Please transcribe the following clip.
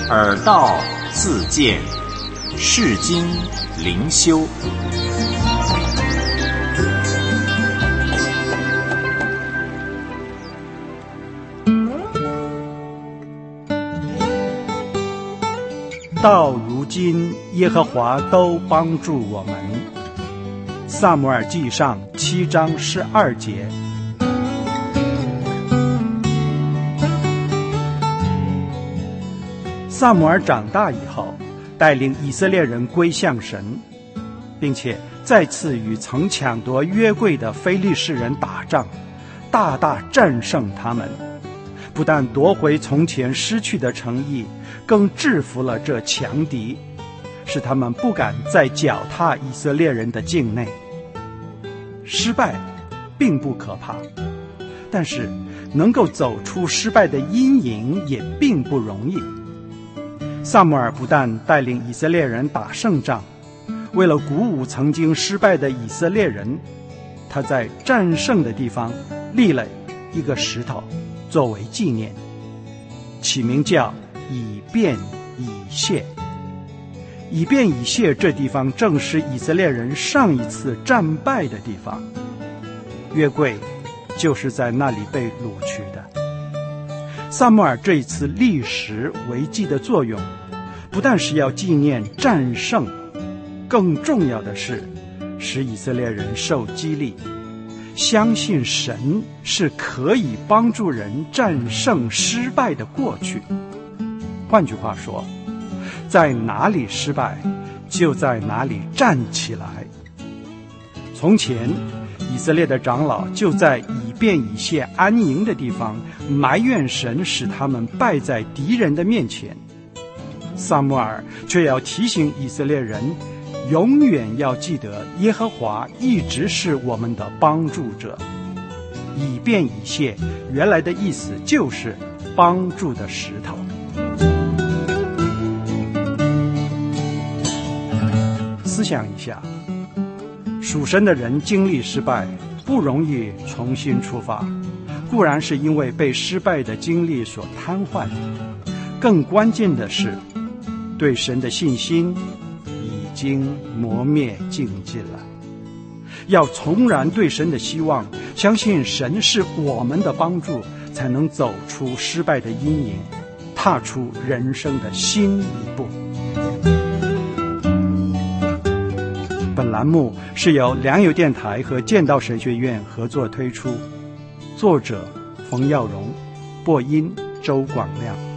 耳道自见，世经灵修。 到如今，耶和华都帮助我们。撒母耳记上7章12节。撒母耳长大以后，带领以色列人归向神，并且再次与曾抢夺约柜的非利士人打仗，大大战胜他们。不但夺回从前失去的城邑，更制服了这强敌，使他们不敢再脚踏以色列人的境内。失败并不可怕，但是能够走出失败的阴影也并不容易。撒母耳不但带领以色列人打胜仗，为了鼓舞曾经失败的以色列人，他在战胜的地方立了一个石头作为纪念，起名叫以便以谢。以便以谢这地方正是以色列人上一次战败的地方，约柜就是在那里被掳去的。撒母耳这一次立石为记的作用，不但是要纪念战胜，更重要的是使以色列人受激励，相信神是可以帮助人战胜失败的过去。换句话说，在哪里失败，就在哪里站起来。从前以色列的长老就在以便以谢安营的地方埋怨神使他们败在敌人的面前，撒母耳却要提醒以色列人永远要记得耶和华一直是我们的帮助者。以便以谢原来的意思就是帮助的石头。思想一下，属神的人经历失败，不容易重新出发，固然是因为被失败的经历所瘫痪，更关键的是对神的信心已经磨灭尽了。要重燃对神的希望，相信神是我们的帮助，才能走出失败的阴影，踏出人生的新一步。本栏目是由良友电台和剑道神学院合作推出，作者冯耀荣，播音周广亮。